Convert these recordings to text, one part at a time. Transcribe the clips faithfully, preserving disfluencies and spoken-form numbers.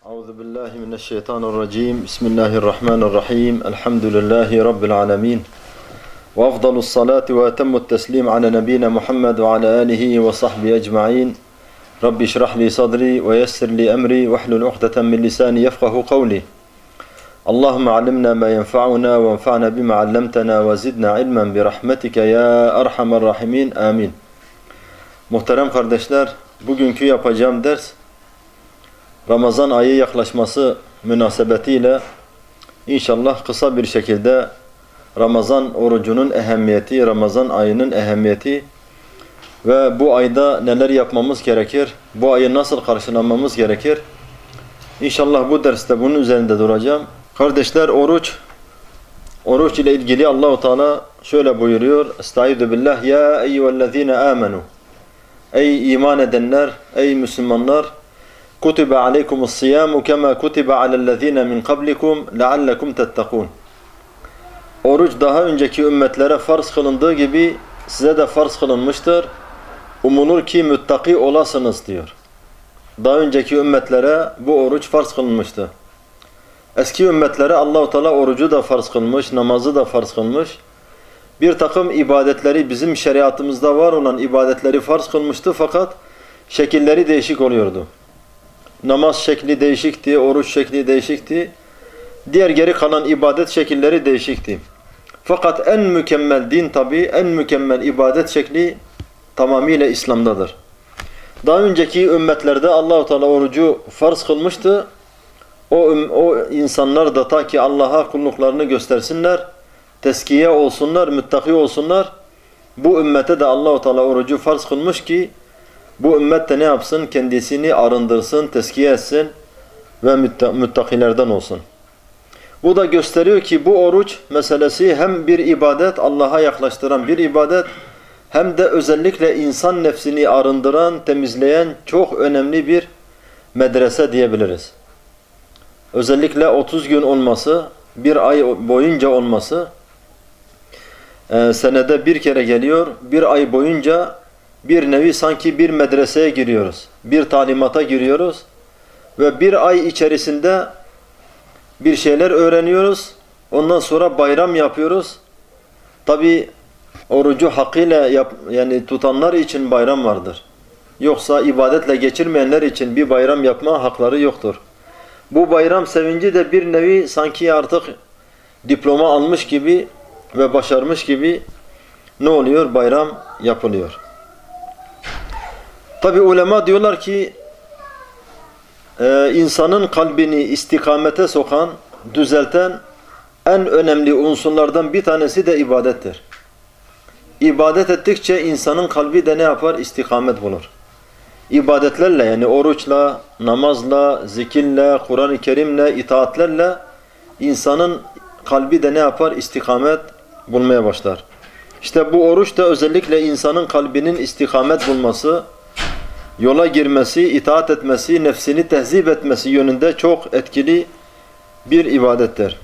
Euzu billahi mineşşeytanirracim. Bismillahirrahmanirrahim. Elhamdülillahi rabbil alamin. Ve afdalus salati ve etemmut teslim ala nebiyina Muhammed ve ala alihi ve sahbihi ecmaîn. Rabbi şrah li sadri ve yessir li emri ve hlul ukdeten min lisani yefkahu kavli. Allahumme allimna ma yenfa'una ve enfa'na bima 'allamtana ve zidna ilmen bi rahmetike ya erhamer rahimin. Amin. Muhterem kardeşler, bugünkü yapacağım ders Ramazan ayı yaklaşması münasebetiyle inşallah kısa bir şekilde Ramazan orucunun ehemmiyeti, Ramazan ayının ehemmiyeti ve bu ayda neler yapmamız gerekir, bu ayı nasıl karşılamamız gerekir. İnşallah bu derste bunun üzerinde duracağım. Kardeşler, oruç, oruç ile ilgili Allah-u Teala şöyle buyuruyor. Estaizu billah ya eyyühellezine amenu. Ey iman edenler, ey Müslümanlar, kutibe aleykumus siyamu kema kutibe alellezine min qablikum leallekum tettekûn. Oruç daha önceki ümmetlere farz kılındığı gibi size de farz kılınmıştır. Umulur ki müttaki olasınız diyor. Daha önceki ümmetlere bu oruç farz kılınmıştı. Eski ümmetlere Allah-u Teala orucu da farz kılmış, namazı da farz kılmış. Bir takım ibadetleri, bizim şeriatımızda var olan ibadetleri farz kılmıştı fakat şekilleri değişik oluyordu. Namaz şekli değişikti, oruç şekli değişikti. Diğer geri kalan ibadet şekilleri değişikti. Fakat en mükemmel din tabi, en mükemmel ibadet şekli tamamıyla İslam'dadır. Daha önceki ümmetlerde Allah-u Teala orucu farz kılmıştı. O, o insanlar da ta ki Allah'a kulluklarını göstersinler, teskiye olsunlar, müttaki olsunlar. Bu ümmete de Allah-u Teala orucu farz kılmış ki bu ümmet de ne yapsın? Kendisini arındırsın, teskiye etsin ve müttakilerden olsun. Bu da gösteriyor ki bu oruç meselesi hem bir ibadet, Allah'a yaklaştıran bir ibadet, hem de özellikle insan nefsini arındıran, temizleyen çok önemli bir medrese diyebiliriz. Özellikle otuz gün olması, bir ay boyunca olması, e, senede bir kere geliyor, bir ay boyunca bir nevi sanki bir medreseye giriyoruz, bir talimata giriyoruz ve bir ay içerisinde bir şeyler öğreniyoruz, ondan sonra bayram yapıyoruz. Tabi orucu hakkıyla yap, yani tutanlar için bayram vardır. Yoksa ibadetle geçirmeyenler için bir bayram yapma hakları yoktur. Bu bayram sevinci de bir nevi sanki artık diploma almış gibi ve başarmış gibi ne oluyor? Bayram yapılıyor. Tabi ulema diyorlar ki e, insanın kalbini istikamete sokan, düzelten en önemli unsurlardan bir tanesi de ibadettir. İbadet ettikçe insanın kalbi de ne yapar? İstikamet bulur. İbadetlerle, yani oruçla, namazla, zikirle, Kur'an-ı Kerim'le, itaatlerle insanın kalbi de ne yapar? İstikamet bulmaya başlar. İşte bu oruç da özellikle insanın kalbinin istikamet bulması, yola girmesi, itaat etmesi, nefsini tehzip etmesi yönünde çok etkili bir ibadettir.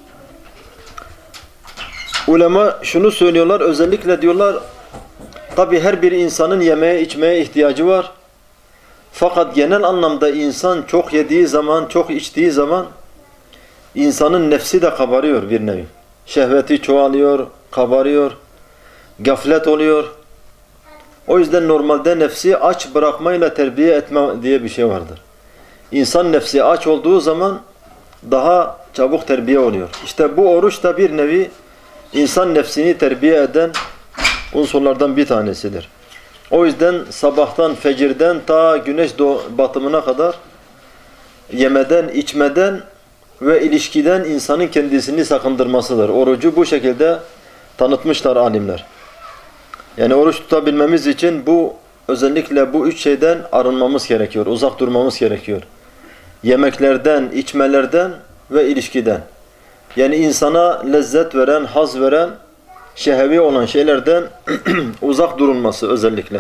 Ulema şunu söylüyorlar, özellikle diyorlar, tabi her bir insanın yemeye içmeye ihtiyacı var. Fakat genel anlamda insan çok yediği zaman, çok içtiği zaman insanın nefsi de kabarıyor bir nevi. Şehveti çoğalıyor, kabarıyor, gaflet oluyor. O yüzden normalde nefsi aç bırakmayla terbiye etme diye bir şey vardır. İnsan nefsi aç olduğu zaman daha çabuk terbiye oluyor. İşte bu oruç da bir nevi insan nefsini terbiye eden unsurlardan bir tanesidir. O yüzden sabahtan, fecirden ta güneş batımına kadar yemeden, içmeden ve ilişkiden insanın kendisini sakındırmasıdır. Orucu bu şekilde tanıtmışlar alimler. Yani oruç tutabilmemiz için bu özellikle bu üç şeyden arınmamız gerekiyor, uzak durmamız gerekiyor. Yemeklerden, içmelerden ve ilişkiden. Yani insana lezzet veren, haz veren, şehvi olan şeylerden uzak durulması özellikle.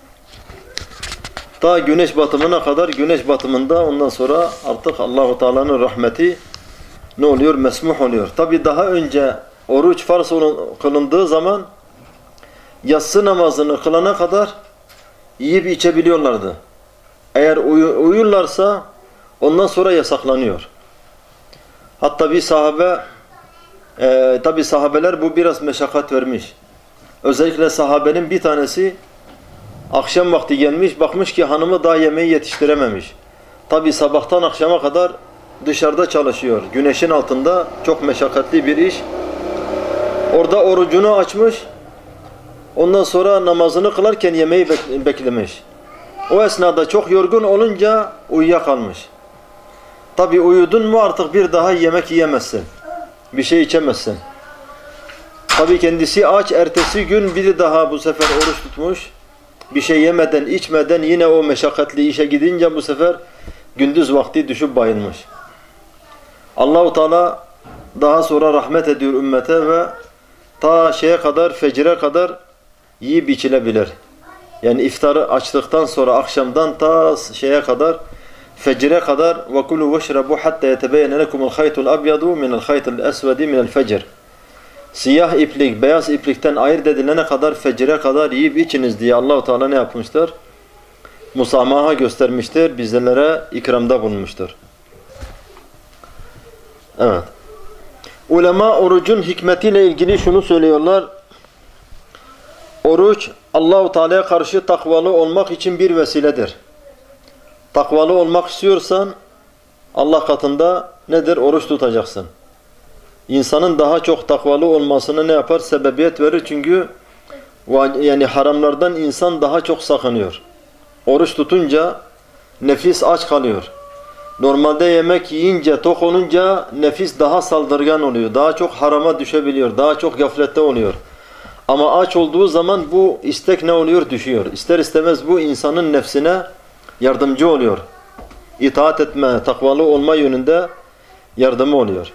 Ta güneş batımına kadar, güneş batımında ondan sonra artık Allah-u Teala'nın rahmeti ne oluyor? Mesmuh oluyor. Tabi daha önce oruç farz kılındığı zaman yatsı namazını kılana kadar yiyip içebiliyorlardı. Eğer uyu, uyurlarsa Ondan sonra yasaklanıyor. Hatta bir sahabe, e, tabi sahabeler bu biraz meşakkat vermiş. Özellikle sahabenin bir tanesi akşam vakti gelmiş, bakmış ki hanımı daha yemeği yetiştirememiş. Tabi sabahtan akşama kadar dışarıda çalışıyor. Güneşin altında çok meşakkatli bir iş. Orada orucunu açmış. Ondan sonra namazını kılarken yemeği beklemiş. O esnada çok yorgun olunca uyuyakalmış. Tabi uyudun mu artık bir daha yemek yiyemezsin. Bir şey içemezsin. Tabi kendisi aç, ertesi gün bir daha bu sefer oruç tutmuş. Bir şey yemeden, içmeden yine o meşakkatli işe gidince bu sefer gündüz vakti düşüp bayılmış. Allah-u Teala daha sonra rahmet ediyor ümmete ve ta şeye kadar, fecire kadar yiyip içilebilir. Yani iftarı açtıktan sonra akşamdan ta şeye kadar, fecire kadar وَكُلُوا وَشْرَبُوا حَتَّى يَتَبَيَّنَ لَكُمُ الْخَيْطُ الْأَبْيَضُ مِنَ الْخَيْطِ الْأَسْوَدِ مِنَ الْفَجْرِ Siyah iplik, beyaz iplikten ayırt edilene kadar, fecire kadar yiyip içiniz diye Allah-u Teala ne yapmıştır? Musamaha göstermiştir, bizlere ikramda bulunmuştur. Evet. Ulema orucun hikmetiyle ilgili şunu söylüyorlar. Oruç Allah-u Teala'ya karşı takvalı olmak için bir vesiledir. Takvalı olmak istiyorsan Allah katında nedir? Oruç tutacaksın. İnsanın daha çok takvalı olmasına ne yapar? Sebebiyet verir çünkü yani haramlardan insan daha çok sakınıyor. Oruç tutunca nefis aç kalıyor. Normalde yemek yiyince, tok olunca nefis daha saldırgan oluyor. Daha çok harama düşebiliyor. Daha çok gaflette oluyor. Ama aç olduğu zaman bu istek ne oluyor? Düşüyor. İster istemez bu insanın nefsine yardımcı oluyor. İtaat etme, takvalı olma yönünde yardımı oluyor.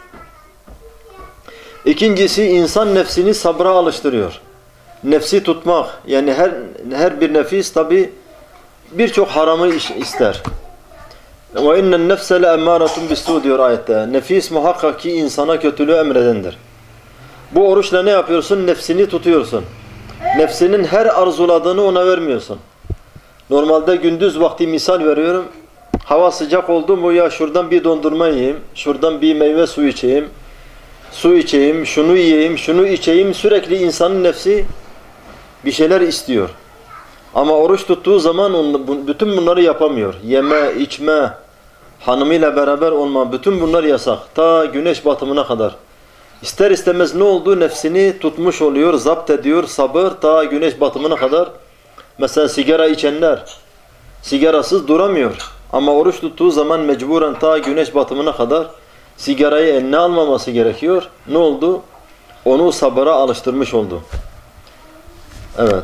İkincisi insan nefsini sabra alıştırıyor. Nefsi tutmak yani her her bir nefis tabi birçok haramı ister. Ve innen nefse le'emmâretun bis-sû diyor ayette. Nefis muhakkak ki insana kötülüğü emredendir. Bu oruçla ne yapıyorsun? Nefsini tutuyorsun. Nefsinin her arzuladığını ona vermiyorsun. Normalde gündüz vakti misal veriyorum. Hava sıcak oldu mu ya şuradan bir dondurma yiyeyim, şuradan bir meyve suyu içeyim, su içeyim, şunu yiyeyim, şunu içeyim. Sürekli insanın nefsi bir şeyler istiyor. Ama oruç tuttuğu zaman bütün bunları yapamıyor. Yeme, içme, hanımıyla beraber olma, bütün bunlar yasak. Ta güneş batımına kadar. İster istemez ne oldu? Nefsini tutmuş oluyor, zapt ediyor, sabır ta güneş batımına kadar. Mesela sigara içenler, sigarasız duramıyor. Ama oruç tuttuğu zaman mecburen ta güneş batımına kadar sigarayı eline almaması gerekiyor. Ne oldu? Onu sabıra alıştırmış oldu. Evet.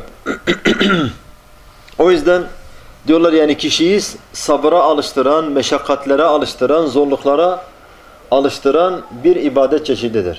O yüzden diyorlar yani kişiyi sabıra alıştıran, meşakkatlere alıştıran, zorluklara alıştıran bir ibadet çeşididir.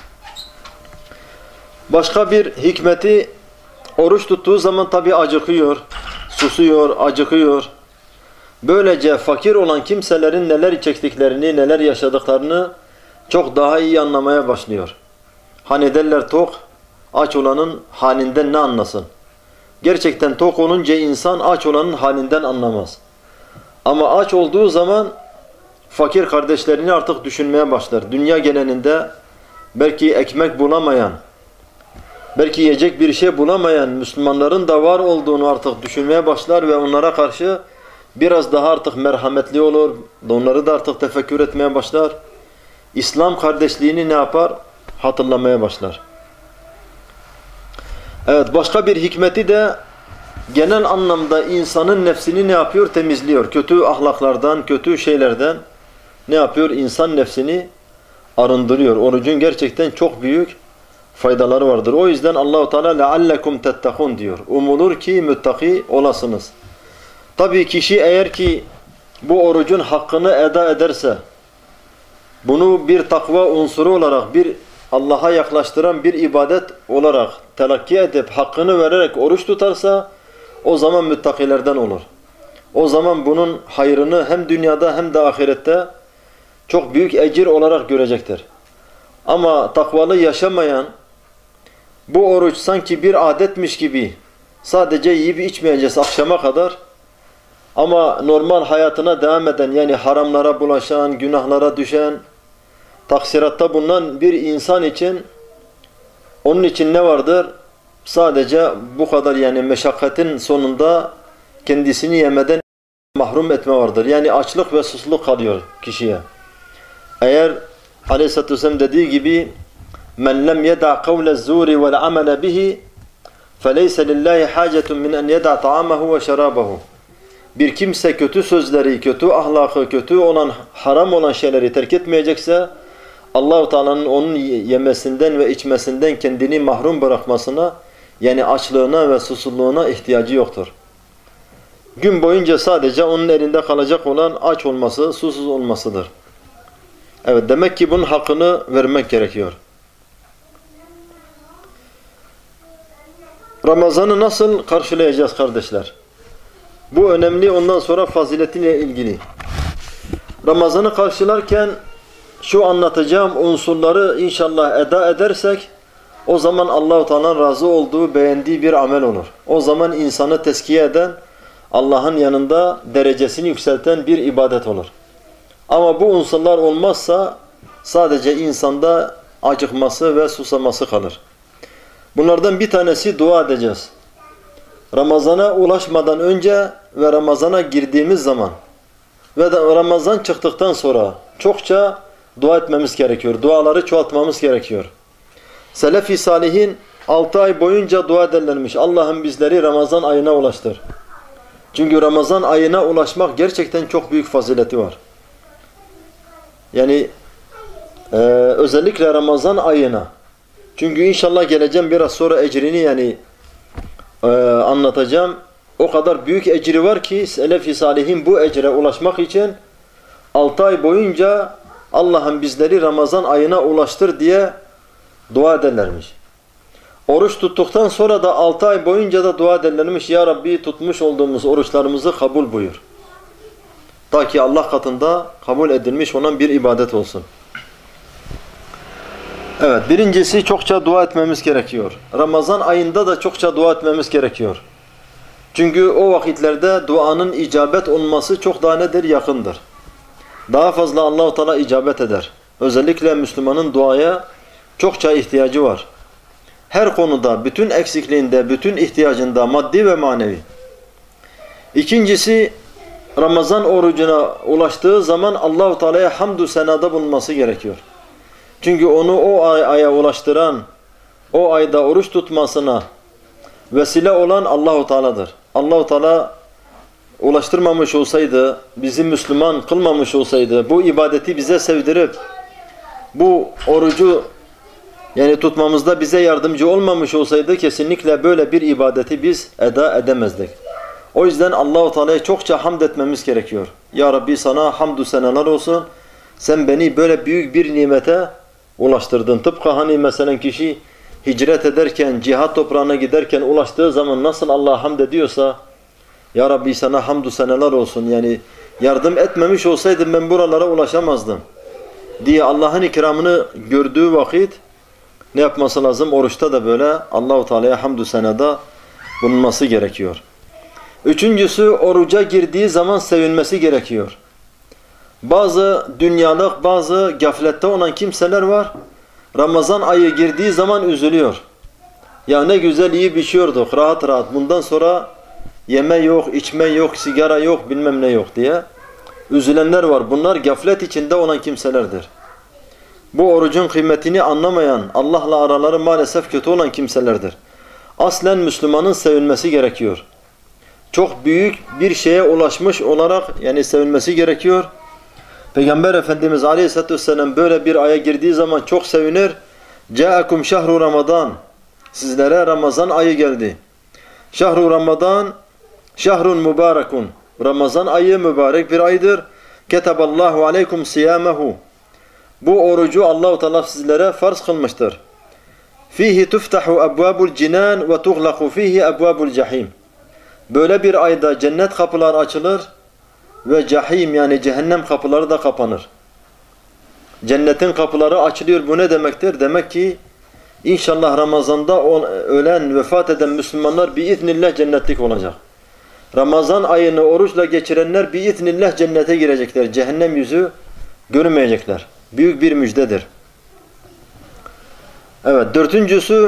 Başka bir hikmeti oruç tuttuğu zaman tabi acıkıyor, susuyor, acıkıyor. Böylece fakir olan kimselerin neler çektiklerini, neler yaşadıklarını çok daha iyi anlamaya başlıyor. Hani derler tok, aç olanın halinden ne anlasın? Gerçekten tok olunca insan aç olanın halinden anlamaz. Ama aç olduğu zaman fakir kardeşlerini artık düşünmeye başlar. Dünya genelinde belki ekmek bulamayan, belki yiyecek bir şey bulamayan Müslümanların da var olduğunu artık düşünmeye başlar ve onlara karşı biraz daha artık merhametli olur. Onları da artık tefekkür etmeye başlar. İslam kardeşliğini ne yapar? Hatırlamaya başlar. Evet, başka bir hikmeti de genel anlamda insanın nefsini ne yapıyor? Temizliyor. Kötü ahlaklardan, kötü şeylerden ne yapıyor? İnsan nefsini arındırıyor. Orucun gerçekten çok büyük faydaları vardır. O yüzden Allah-u Teala leallekum tettakun diyor. Umulur ki müttaki olasınız. Tabii kişi eğer ki bu orucun hakkını eda ederse, bunu bir takva unsuru olarak, bir Allah'a yaklaştıran bir ibadet olarak telakki edip, hakkını vererek oruç tutarsa, o zaman müttakilerden olur. O zaman bunun hayrını hem dünyada hem de ahirette çok büyük ecir olarak görecektir. Ama takvalı yaşamayan, bu oruç sanki bir adetmiş gibi sadece yiyip içmeyeceğiz akşama kadar, Ama normal hayatına devam eden, yani haramlara bulaşan, günahlara düşen, taksiratta bulunan bir insan için, onun için ne vardır? Sadece bu kadar, yani meşakkatin sonunda kendisini yemeden mahrum etme vardır. Yani açlık ve susuzluk kalıyor kişiye. Eğer Aleyhisselatü Vesselam dediği gibi men lem yeda kavle zuri vel amele bihi feleyse lillahi hacetun min en yeda ta'amahu ve şerabahu. Bir kimse kötü sözleri, kötü ahlakı, kötü olan, haram olan şeyleri terk etmeyecekse Allah-u Teala'nın onun yemesinden ve içmesinden kendini mahrum bırakmasına, yani açlığına ve susuzluğuna ihtiyacı yoktur. Gün boyunca sadece onun elinde kalacak olan aç olması, susuz olmasıdır. Evet, demek ki bunun hakkını vermek gerekiyor. Ramazan'ı nasıl karşılayacağız kardeşler? Bu önemli, ondan sonra faziletiyle ilgili. Ramazan'ı karşılarken şu anlatacağım unsurları inşallah eda edersek, o zaman Allah-u Teala'nın razı olduğu, beğendiği bir amel olur. O zaman insanı tezkiye eden, Allah'ın yanında derecesini yükselten bir ibadet olur. Ama bu unsurlar olmazsa sadece insanda acıkması ve susaması kalır. Bunlardan bir tanesi dua edeceğiz. Ramazana ulaşmadan önce ve Ramazana girdiğimiz zaman ve de Ramazan çıktıktan sonra çokça dua etmemiz gerekiyor. Duaları çoğaltmamız gerekiyor. Selef-i Salihin altı ay boyunca dua ederlermiş. Allah'ım bizleri Ramazan ayına ulaştır. Çünkü Ramazan ayına ulaşmak gerçekten çok büyük fazileti var. Yani e, özellikle Ramazan ayına. Çünkü inşallah geleceğim biraz sonra ecrini yani e, anlatacağım. O kadar büyük ecri var ki Selef-i Salihin bu ecre ulaşmak için altı ay boyunca Allah'ım bizleri Ramazan ayına ulaştır diye dua ederlermiş. Oruç tuttuktan sonra da altı ay boyunca da dua ederlermiş. Ya Rabbi, tutmuş olduğumuz oruçlarımızı kabul buyur. Ta ki Allah katında kabul edilmiş olan bir ibadet olsun. Evet, birincisi çokça dua etmemiz gerekiyor. Ramazan ayında da çokça dua etmemiz gerekiyor. Çünkü o vakitlerde duanın icabet olması çok daha nedir? Yakındır. Daha fazla Allah-u Teala icabet eder. Özellikle Müslümanın duaya çokça ihtiyacı var. Her konuda, bütün eksikliğinde, bütün ihtiyacında, maddi ve manevi. İkincisi, Ramazan orucuna ulaştığı zaman Allah-u Teala'ya hamdü senada bulunması gerekiyor. Çünkü onu o ay, aya ulaştıran, o ayda oruç tutmasına vesile olan Allah-u Teala'dır. Allah-u Teala ulaştırmamış olsaydı, bizi Müslüman kılmamış olsaydı, bu ibadeti bize sevdirip, bu orucu yani tutmamızda bize yardımcı olmamış olsaydı kesinlikle böyle bir ibadeti biz eda edemezdik. O yüzden Allah-u Teala'ya çokça hamd etmemiz gerekiyor. Ya Rabbi, sana hamdü senalar olsun. Sen beni böyle büyük bir nimete ulaştırdın. Tıpkı hani mesela kişi hicret ederken, cihat toprağına giderken ulaştığı zaman nasıl Allah'a hamd ediyorsa, Ya Rabbi sana hamdü senalar olsun. Yani yardım etmemiş olsaydım ben buralara ulaşamazdım diye Allah'ın ikramını gördüğü vakit ne yapması lazım? Oruçta da böyle Allah-u Teala'ya hamdü senada bulunması gerekiyor. Üçüncüsü, oruca girdiği zaman sevinmesi gerekiyor. Bazı dünyalık, bazı gaflette olan kimseler var. Ramazan ayı girdiği zaman üzülüyor. Ya ne güzel iyi biçiyorduk rahat rahat. Bundan sonra yeme yok, içme yok, sigara yok, bilmem ne yok diye üzülenler var. Bunlar gaflet içinde olan kimselerdir. Bu orucun kıymetini anlamayan, Allah'la araları maalesef kötü olan kimselerdir. Aslen Müslümanın sevinmesi gerekiyor. Çok büyük bir şeye ulaşmış olarak yani sevinmesi gerekiyor. Peygamber Efendimiz Aleyhisselatü Vesselam böyle bir aya girdiği zaman çok sevinir. Câekum şehru Ramazan. Sizlere Ramazan ayı geldi. Şehru Ramazan, şehrun mübarekun. Ramazan ayı mübarek bir aydır. Ketaballahu aleykum siyamehu. Bu orucu Allah-u Teala sizlere farz kılmıştır. Fihi tuftahu ebvabul cinan ve tughlaqu fihi ebvabul cahim. Böyle bir ayda cennet kapıları açılır ve cahim yani cehennem kapıları da kapanır. Cennetin kapıları açılıyor. Bu ne demektir? Demek ki inşallah Ramazan'da ölen, vefat eden Müslümanlar biiznillah cennetlik olacak. Ramazan ayını oruçla geçirenler biiznillah cennete girecekler. Cehennem yüzü görmeyecekler. Büyük bir müjdedir. Evet, dördüncüsü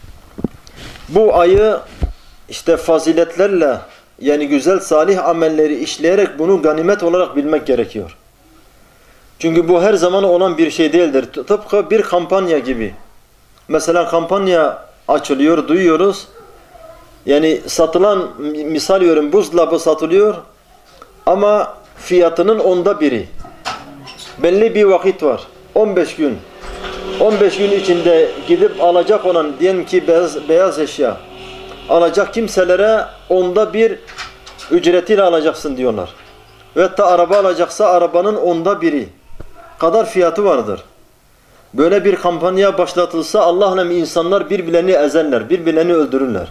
bu ayı işte faziletlerle yani güzel salih amelleri işleyerek bunu ganimet olarak bilmek gerekiyor. Çünkü bu her zaman olan bir şey değildir. Tıpkı bir kampanya gibi. Mesela kampanya açılıyor, duyuyoruz. Yani satılan, misal veriyorum, buzdolabı satılıyor ama fiyatının onda biri. Belli bir vakit var. on beş gün. on beş gün içinde gidip alacak olan, diyelim ki beyaz, beyaz eşya alacak kimselere onda bir ücretiyle alacaksın diyorlar. Ve hatta araba alacaksa arabanın onda biri kadar fiyatı vardır. Böyle bir kampanya başlatılsa Allah'la insanlar birbirlerini ezerler, birbirlerini öldürürler.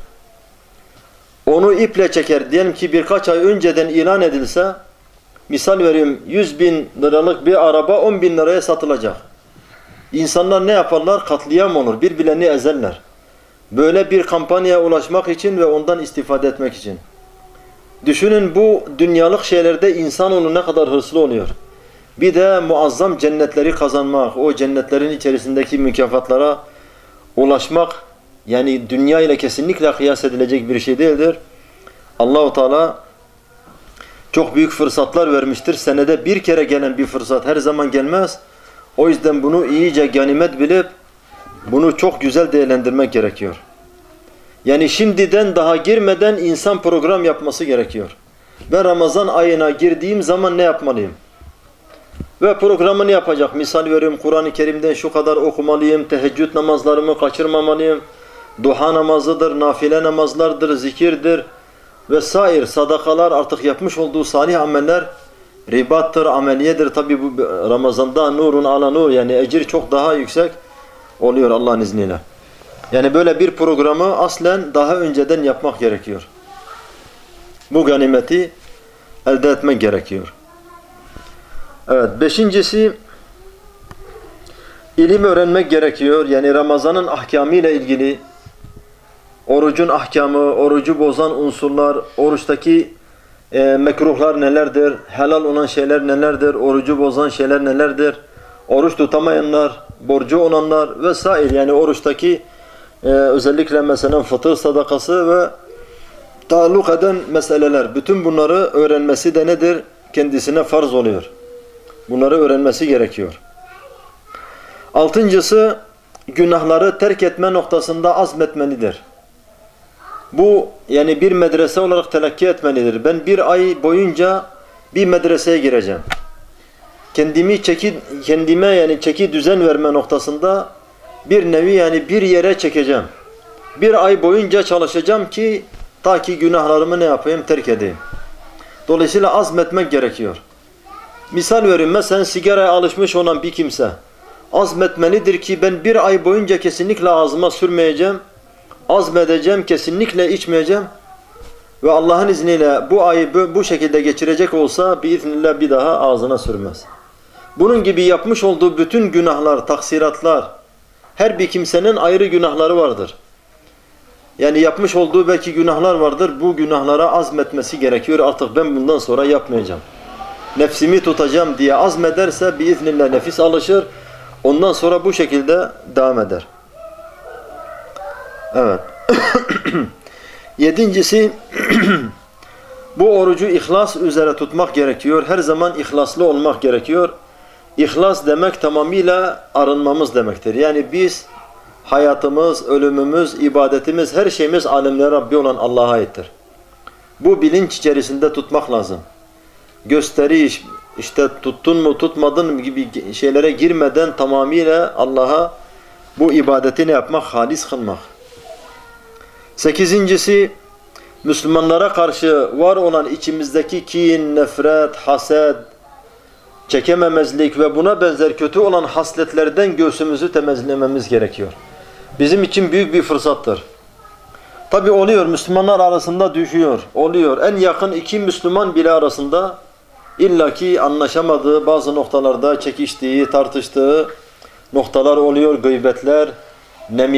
Onu iple çeker. Diyelim ki birkaç ay önceden ilan edilse, misal veriyorum yüz bin liralık bir araba on bin liraya satılacak. İnsanlar ne yaparlar? Katliam olur, birbirlerini ezerler. Böyle bir kampanyaya ulaşmak için ve ondan istifade etmek için. Düşünün bu dünyalık şeylerde insanoğlu ne kadar hırslı oluyor. Bir de muazzam cennetleri kazanmak, o cennetlerin içerisindeki mükafatlara ulaşmak, yani dünya ile kesinlikle kıyas edilecek bir şey değildir. Allah-u Teala çok büyük fırsatlar vermiştir. Senede bir kere gelen bir fırsat her zaman gelmez. O yüzden bunu iyice ganimet bilip bunu çok güzel değerlendirmek gerekiyor. Yani şimdiden daha girmeden insan program yapması gerekiyor. Ben Ramazan ayına girdiğim zaman ne yapmalıyım? Ve programını yapacak. Misal veriyorum, Kur'an-ı Kerim'den şu kadar okumalıyım, teheccüd namazlarımı kaçırmamalıyım, duha namazıdır, nafile namazlardır, zikirdir vesaire, sadakalar, artık yapmış olduğu salih ameller, ribattır, ameliyedir. Tabi bu Ramazan'da nurun ala nur, yani ecir çok daha yüksek oluyor Allah'ın izniyle. Yani böyle bir programı aslen daha önceden yapmak gerekiyor. Bu ganimeti elde etmek gerekiyor. Evet, beşincisi ilim öğrenmek gerekiyor. Yani Ramazan'ın ahkamı ile ilgili, orucun ahkamı, orucu bozan unsurlar, oruçtaki e, mekruhlar nelerdir, helal olan şeyler nelerdir, orucu bozan şeyler nelerdir, oruç tutamayanlar, borcu olanlar vesaire, yani oruçtaki e, özellikle mesela fıtır sadakası ve taalluk eden meseleler, bütün bunları öğrenmesi de nedir? Kendisine farz oluyor. Bunları öğrenmesi gerekiyor. Altıncısı, günahları terk etme noktasında azmetmelidir. Bu yani bir medrese olarak telakki etmelidir. Ben bir ay boyunca bir medreseye gireceğim. Kendimi çeki, kendime yani çeki düzen verme noktasında bir nevi yani bir yere çekeceğim. Bir ay boyunca çalışacağım ki ta ki günahlarımı ne yapayım? Terk edeyim. Dolayısıyla azmetmek gerekiyor. Misal vereyim, mesela sigaraya alışmış olan bir kimse azmetmelidir ki ben bir ay boyunca kesinlikle ağzıma sürmeyeceğim, azmedeceğim, kesinlikle içmeyeceğim ve Allah'ın izniyle bu ayı bu şekilde geçirecek olsa biiznillah bir daha ağzına sürmez. Bunun gibi yapmış olduğu bütün günahlar, taksiratlar, her bir kimsenin ayrı günahları vardır. Yani yapmış olduğu belki günahlar vardır, bu günahlara azmetmesi gerekiyor. Artık ben bundan sonra yapmayacağım, nefsimi tutacağım diye azmederse biiznillah nefis alışır. Ondan sonra bu şekilde devam eder. Evet. Yedincisi bu orucu ihlas üzere tutmak gerekiyor. Her zaman ihlaslı olmak gerekiyor. İhlas demek tamamıyla arınmamız demektir. Yani biz hayatımız, ölümümüz, ibadetimiz, her şeyimiz alemlere Rabbi olan Allah'a aittir. Bu bilinç içerisinde tutmak lazım. Gösteri, işte tuttun mu tutmadın gibi şeylere girmeden tamamıyla Allah'a bu ibadetini yapmak, halis kılmak. Sekizincisi, Müslümanlara karşı var olan içimizdeki kin, nefret, haset, çekememezlik ve buna benzer kötü olan hasletlerden göğsümüzü temizlememiz gerekiyor. Bizim için büyük bir fırsattır. Tabi oluyor, Müslümanlar arasında düşüyor, oluyor. En yakın iki Müslüman bile arasında illaki anlaşamadığı, bazı noktalarda çekiştiği, tartıştığı noktalar oluyor. Gıybetler,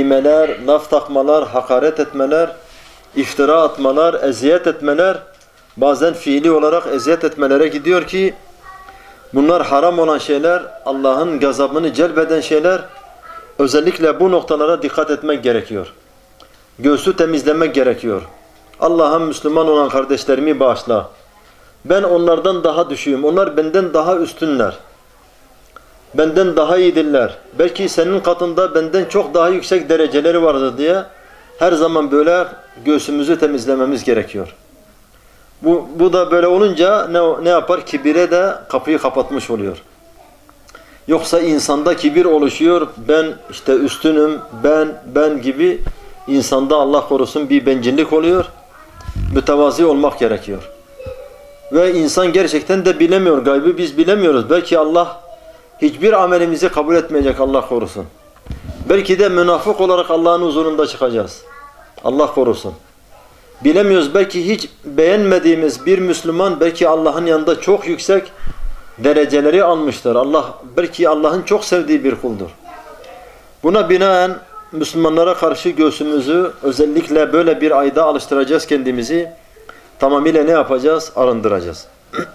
nemimeler, laf takmalar, hakaret etmeler, iftira atmalar, eziyet etmeler. bazen fiili olarak eziyet etmelere gidiyor ki bunlar haram olan şeyler, Allah'ın gazabını celbeden şeyler. Özellikle bu noktalara dikkat etmek gerekiyor. Göğsü temizlemek gerekiyor. Allah'ım Müslüman olan kardeşlerimi bağışla. Ben onlardan daha düşüğüm. Onlar benden daha üstünler. Benden daha iyidirler. Belki senin katında benden çok daha yüksek dereceleri vardır diye her zaman böyle göğsümüzü temizlememiz gerekiyor. Bu, bu da böyle olunca ne, ne yapar? Kibire de kapıyı kapatmış oluyor. Yoksa insanda kibir oluşuyor. Ben işte üstünüm, ben, ben gibi insanda Allah korusun bir bencillik oluyor. Mütevazi olmak gerekiyor. Ve insan gerçekten de bilemiyor. Gaybı biz bilemiyoruz. Belki Allah hiçbir amelimizi kabul etmeyecek, Allah korusun. Belki de münafık olarak Allah'ın huzurunda çıkacağız. Allah korusun. Bilemiyoruz. Belki hiç beğenmediğimiz bir Müslüman belki Allah'ın yanında çok yüksek dereceleri almıştır. Allah belki Allah'ın çok sevdiği bir kuldur. Buna binaen Müslümanlara karşı göğsümüzü özellikle böyle bir ayda alıştıracağız kendimizi. Tamamıyla ne yapacağız? Arındıracağız.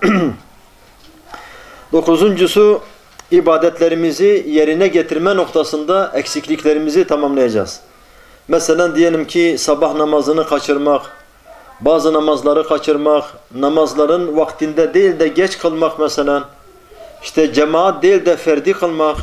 Dokuzuncusu, ibadetlerimizi yerine getirme noktasında eksikliklerimizi tamamlayacağız. Mesela diyelim ki sabah namazını kaçırmak, bazı namazları kaçırmak, namazların vaktinde değil de geç kılmak mesela, işte cemaat değil de ferdi kılmak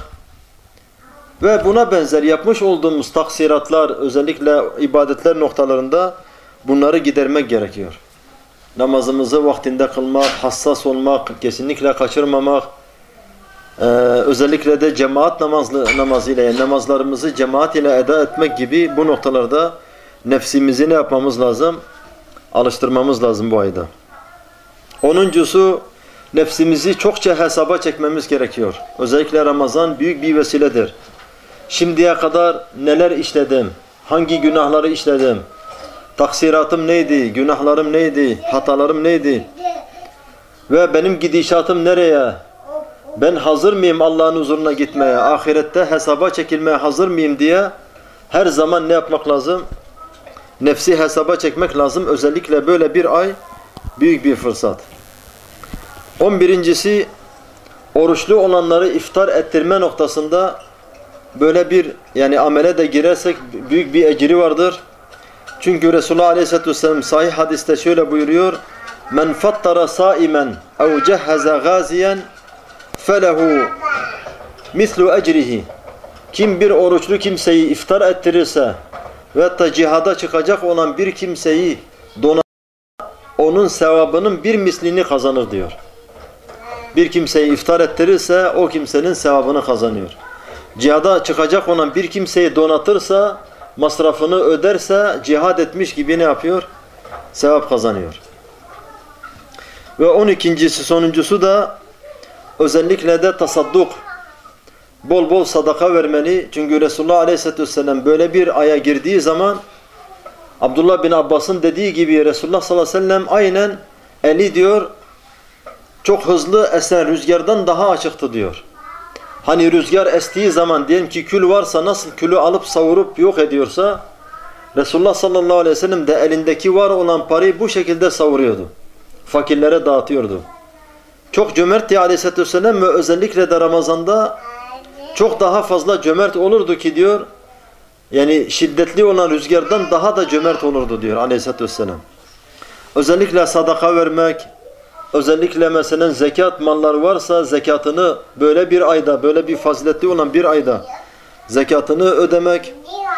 ve buna benzer yapmış olduğumuz taksiratlar, özellikle ibadetler noktalarında bunları gidermek gerekiyor. Namazımızı vaktinde kılmak, hassas olmak, kesinlikle kaçırmamak, Ee, özellikle de cemaat namazlı, namazıyla, yani namazlarımızı cemaat ile eda etmek gibi bu noktalarda nefsimizi ne yapmamız lazım? Alıştırmamız lazım bu ayda. Onuncusu, nefsimizi çokça hesaba çekmemiz gerekiyor. Özellikle Ramazan büyük bir vesiledir. Şimdiye kadar neler işledim? Hangi günahları işledim? Taksiratım neydi? Günahlarım neydi? Hatalarım neydi? Ve benim gidişatım nereye? Ben hazır mıyım Allah'ın huzuruna gitmeye, ahirette hesaba çekilmeye hazır mıyım diye her zaman ne yapmak lazım? Nefsi hesaba çekmek lazım. Özellikle böyle bir ay büyük bir fırsat. On birincisi, oruçlu olanları iftar ettirme noktasında böyle bir yani amele de girersek büyük bir ecri vardır. Çünkü Resulullah Aleyhisselatü Vesselam sahih hadiste şöyle buyuruyor: "Men fattara saimen ev cehhaza gaziyen felehu mislu ecrihi." Kim bir oruçlu kimseyi iftar ettirirse ve hatta cihada çıkacak olan bir kimseyi donar, onun sevabının bir mislini kazanır diyor. Bir kimseyi iftar ettirirse o kimsenin sevabını kazanıyor. Cihada çıkacak olan bir kimseyi donatırsa, masrafını öderse cihad etmiş gibi ne yapıyor? Sevap kazanıyor. Ve on ikincisi, sonuncusu da özellikle de tasadduk. Bol bol sadaka vermeli. Çünkü Resulullah Aleyhisselatü Vesselam böyle bir aya girdiği zaman Abdullah bin Abbas'ın dediği gibi Resulullah sallallahu aleyhi ve sellem aynen eli diyor çok hızlı esen rüzgardan daha açıktı diyor. Hani rüzgar estiği zaman diyelim ki kül varsa nasıl külü alıp savurup yok ediyorsa Resulullah sallallahu aleyhi ve sellem de elindeki var olan parayı bu şekilde savuruyordu. Fakirlere dağıtıyordu. Çok cömertti Aleyhisselatü Vesselam ve özellikle de Ramazan'da çok daha fazla cömert olurdu ki diyor, yani şiddetli olan rüzgardan daha da cömert olurdu diyor Aleyhisselatü Vesselam. Özellikle sadaka vermek, özellikle mesela zekat malları varsa zekatını böyle bir ayda, böyle bir faziletli olan bir ayda zekatını ödemek,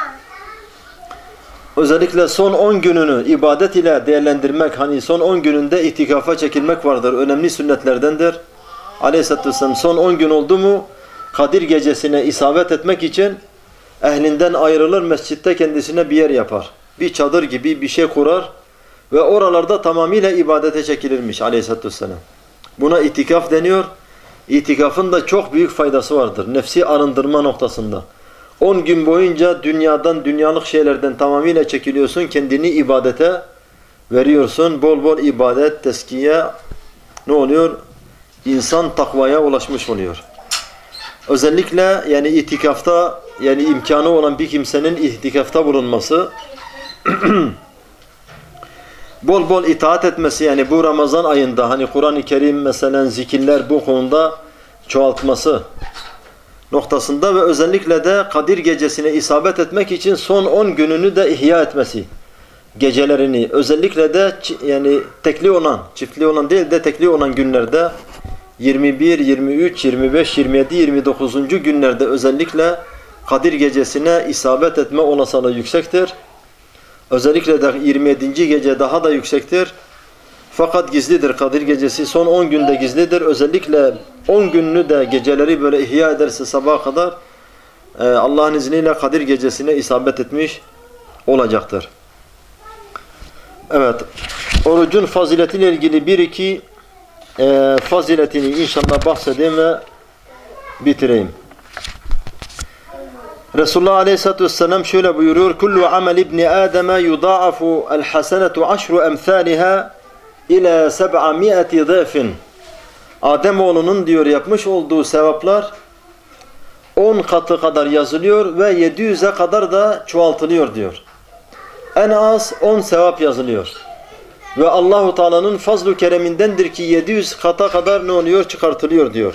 özellikle son on gününü ibadet ile değerlendirmek, hani son on gününde itikafa çekilmek vardır, önemli sünnetlerdendir. Aleyhisselatü Vesselam son on gün oldu mu Kadir gecesine isabet etmek için ehlinden ayrılır, mescitte kendisine bir yer yapar. Bir çadır gibi bir şey kurar ve oralarda tamamıyla ibadete çekilirmiş Aleyhisselatü Vesselam. Buna itikaf deniyor. İtikafın da çok büyük faydası vardır. Nefsi arındırma noktasında. on gün boyunca dünyadan, dünyalık şeylerden tamamıyla çekiliyorsun. Kendini ibadete veriyorsun. Bol bol ibadet, teskiye ne oluyor? İnsan takvaya ulaşmış oluyor. Özellikle yani itikafta, yani imkanı olan bir kimsenin itikafta bulunması bol bol itaat etmesi, yani bu Ramazan ayında hani Kur'an-ı Kerim mesela zikirler bu konuda çoğaltması noktasında ve özellikle de Kadir gecesine isabet etmek için son on gününü de ihya etmesi. Gecelerini özellikle de yani tekli olan, çiftli olan değil de tekli olan günlerde yirmi bir, yirmi üç, yirmi beş, yirmi yedi, yirmi dokuzuncu günlerde özellikle Kadir gecesine isabet etme olasılığı yüksektir. Özellikle de yirmi yedinci gece daha da yüksektir. Fakat gizlidir Kadir gecesi. Son on günde gizlidir. Özellikle on gününü de geceleri böyle ihya ederse sabaha kadar Allah'ın izniyle Kadir gecesine isabet etmiş olacaktır. Evet. Orucun faziletiyle ilgili bir iki e, faziletini inşallah bahsedeyim ve bitireyim. Resulullah Aleyhisselatü Vesselam şöyle buyuruyor: "Kullu amel ibni Adem'e yudâ'afu el-hasenetu aşru emthâliha ila seb'ami'ati zâfin." Ademoğlunun diyor yapmış olduğu sevaplar on katı kadar yazılıyor ve yedi yüze kadar da çoğaltılıyor diyor. En az on sevap yazılıyor. Ve Allahu Teala'nın fazl-ı keremindendir ki yedi yüz kata kadar ne oluyor? Çıkartılıyor diyor.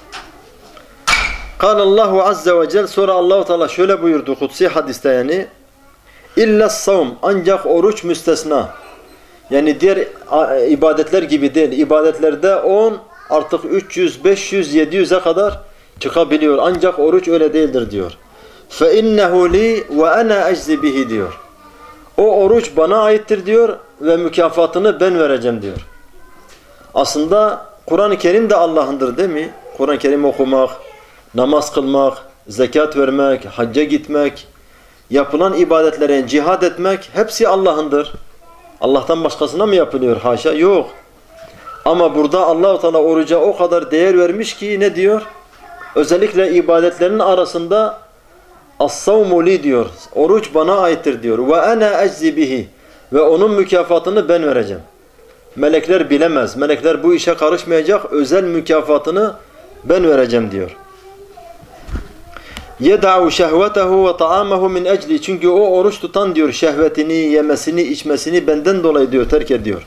Allahu azze ve cel, sonra Allahu Teala şöyle buyurdu kutsi hadiste, yani İllas-savm, ancak oruç müstesna. Yani diğer ibadetler gibi değil. İbadetlerde on artık üç yüz, beş yüz, yedi yüze kadar çıkabiliyor. Ancak oruç öyle değildir diyor. Fe innehu li ve ana eczi bihi diyor. O oruç bana aittir diyor ve mükafatını ben vereceğim diyor. Aslında Kur'an-ı Kerim de Allah'ındır değil mi? Kur'an-ı Kerim okumak, namaz kılmak, zekat vermek, hacca gitmek, yapılan ibadetlere cihad etmek hepsi Allah'ındır. Allah'tan başkasına mı yapılıyor? Haşa, yok. Ama burada Allah-u Teala oruca o kadar değer vermiş ki ne diyor? Özellikle ibadetlerin arasında as-savmu li diyor. Oruç bana aittir diyor. Ve ana eczi bihi. Ve onun mükafatını ben vereceğim. Melekler bilemez. Melekler bu işe karışmayacak. Özel mükafatını ben vereceğim diyor. Yeda'u şehvetehu ve ta'amahu min ecli. Çünkü o oruç tutan diyor şehvetini, yemesini, içmesini benden dolayı diyor terk ediyor.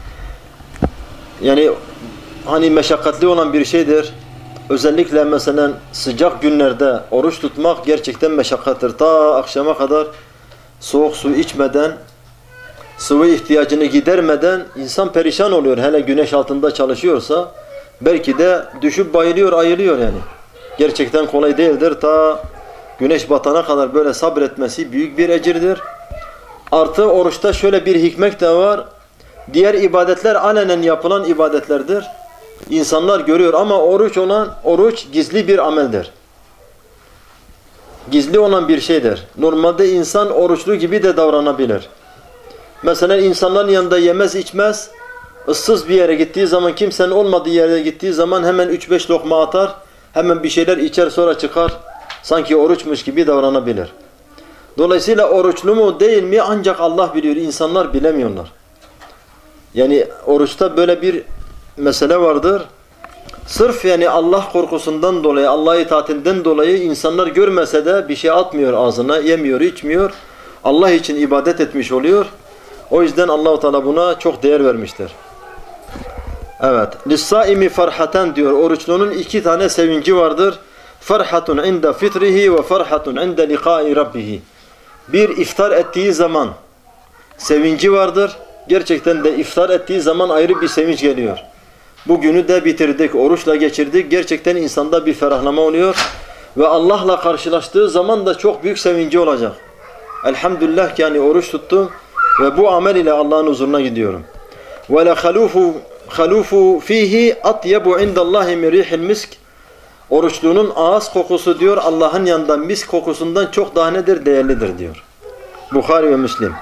Yani hani meşakkatli olan bir şeydir. Özellikle mesela sıcak günlerde oruç tutmak gerçekten meşakkattir. Ta akşama kadar soğuk su içmeden, sıvı ihtiyacını gidermeden insan perişan oluyor. Hele güneş altında çalışıyorsa belki de düşüp bayılıyor, ayılıyor yani. Gerçekten kolay değildir. Ta güneş batana kadar böyle sabretmesi büyük bir ecirdir. Artı oruçta şöyle bir hikmet de var. Diğer ibadetler alenen yapılan ibadetlerdir. İnsanlar görüyor ama oruç olan, oruç gizli bir ameldir. Gizli olan bir şeydir. Normalde insan oruçlu gibi de davranabilir. Mesela insanların yanında yemez içmez, ıssız bir yere gittiği zaman, kimsenin olmadığı yere gittiği zaman hemen üç beş lokma atar, hemen bir şeyler içer sonra çıkar, sanki oruçmuş gibi davranabilir. Dolayısıyla oruçlu mu değil mi ancak Allah biliyor, insanlar bilemiyorlar. Yani oruçta böyle bir mesele vardır. Sırf yani Allah korkusundan dolayı, Allah'a itaatinden dolayı insanlar görmese de bir şey atmıyor ağzına, yemiyor, içmiyor. Allah için ibadet etmiş oluyor. O yüzden Allah-u Teala buna çok değer vermiştir. Evet. Lis-saimi farhaten diyor. Oruçlunun iki tane sevinci vardır. Farhatun inde fitrihi ve farhatun inde liqai rabbihi. Bir, iftar ettiği zaman sevinci vardır. Gerçekten de iftar ettiği zaman ayrı bir sevinç geliyor. Bugünü de bitirdik, oruçla geçirdik. Gerçekten insanda bir ferahlama oluyor. Ve Allah'la karşılaştığı zaman da çok büyük sevinci olacak. Elhamdülillah ki yani oruç tuttum ve bu amel ile Allah'ın huzuruna gidiyorum. Ve la halufu halufu fihi atyabu indallahi min rihil misk. Oruçlunun ağız kokusu diyor Allah'ın yanında misk kokusundan çok daha nedir? Değerlidir diyor. Bukhari ve Müslim.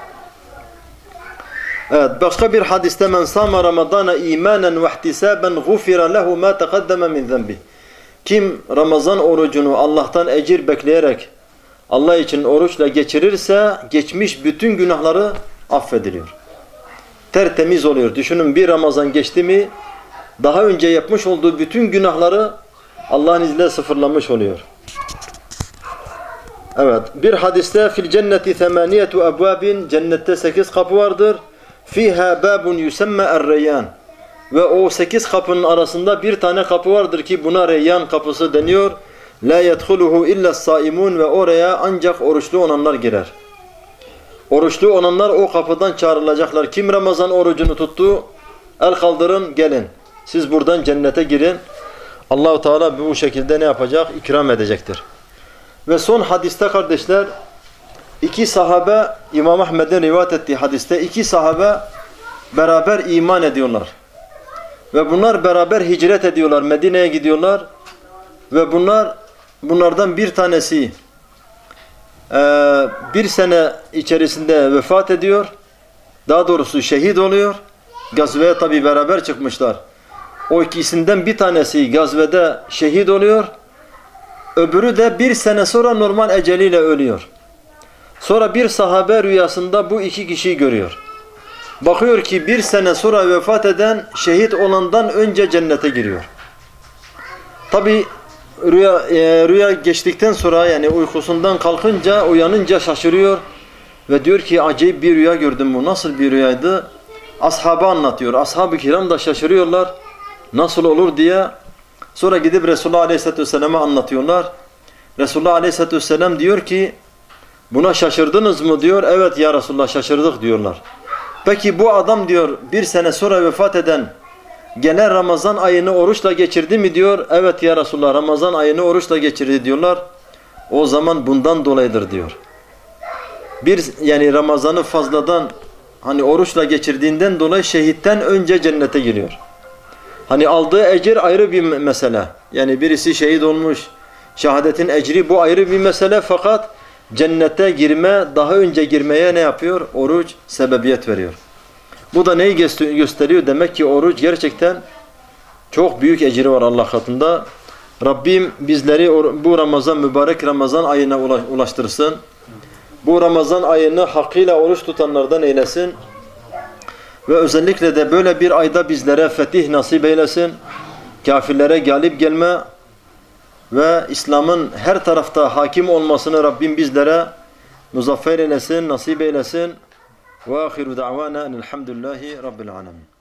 Evet, başka bir hadiste men sama Ramazana imanen ve ihtisaben gufira lehu ma taqaddama min zenbi. Kim Ramazan orucunu Allah'tan ecir bekleyerek Allah için oruçla geçirirse geçmiş bütün günahları affediliyor. Tertemiz oluyor. Düşünün bir Ramazan geçti mi daha önce yapmış olduğu bütün günahları Allah'ın izniyle sıfırlamış oluyor. Evet, bir hadiste fil cenneti semaniyetu ebvabin, cennette sekiz kapı vardır. fiha babun yusamma er-reyyan. Ve o sekiz kapının arasında bir tane kapı vardır ki buna Reyyan kapısı deniyor. La yedhuluhu illa saimun, ve oraya ancak oruçlu olanlar girer. Oruçlu olanlar o kapıdan çağrılacaklar. Kim Ramazan orucunu tuttu? El kaldırın, gelin. Siz buradan cennete girin. Allah-u Teala bu şekilde ne yapacak? İkram edecektir. Ve son hadiste kardeşler, iki sahabe, İmam Ahmed'in rivayet ettiği hadiste iki sahabe beraber iman ediyorlar. Ve bunlar beraber hicret ediyorlar, Medine'ye gidiyorlar. Ve bunlar bunlardan bir tanesi e, bir sene içerisinde vefat ediyor. Daha doğrusu şehit oluyor. Gazveye tabi beraber çıkmışlar. O ikisinden bir tanesi gazvede şehit oluyor. Öbürü de bir sene sonra normal eceliyle ölüyor. Sonra bir sahabe rüyasında bu iki kişiyi görüyor. Bakıyor ki bir sene sonra vefat eden şehit olandan önce cennete giriyor. Tabi rüya, e, rüya geçtikten sonra, yani uykusundan kalkınca, uyanınca şaşırıyor. Ve diyor ki acayip bir rüya gördüm, bu nasıl bir rüyaydı? Ashaba anlatıyor. Ashab-ı kiram da şaşırıyorlar. Nasıl olur diye. Sonra gidip Resulullah Aleyhisselatü Vesselam'a anlatıyorlar. Resulullah Aleyhisselatü Vesselam diyor ki buna şaşırdınız mı diyor. Evet ya Resulullah, şaşırdık diyorlar. Peki bu adam diyor bir sene sonra vefat eden genel Ramazan ayını oruçla geçirdi mi diyor. Evet ya Resulullah, Ramazan ayını oruçla geçirdi diyorlar. O zaman bundan dolayıdır diyor. Bir yani Ramazan'ı fazladan hani oruçla geçirdiğinden dolayı şehitten önce cennete giriyor. Hani aldığı ecir ayrı bir mesele. Yani birisi şehit olmuş, şehadetin ecri bu ayrı bir mesele, fakat cennete girme, daha önce girmeye ne yapıyor? Oruç sebebiyet veriyor. Bu da neyi gösteriyor? Demek ki oruç gerçekten çok büyük ecri var Allah katında. Rabbim bizleri bu Ramazan, mübarek Ramazan ayına ulaştırsın. Bu Ramazan ayını hakkıyla oruç tutanlardan eylesin. Ve özellikle de böyle bir ayda bizlere fetih nasip eylesin. Kafirlere galip gelme ve İslam'ın her tarafta hakim olmasını Rabbim bizlere muzaffer eylesin, nasip eylesin. Ve ahiru da'vana elhamdülillahi rabbil alemin.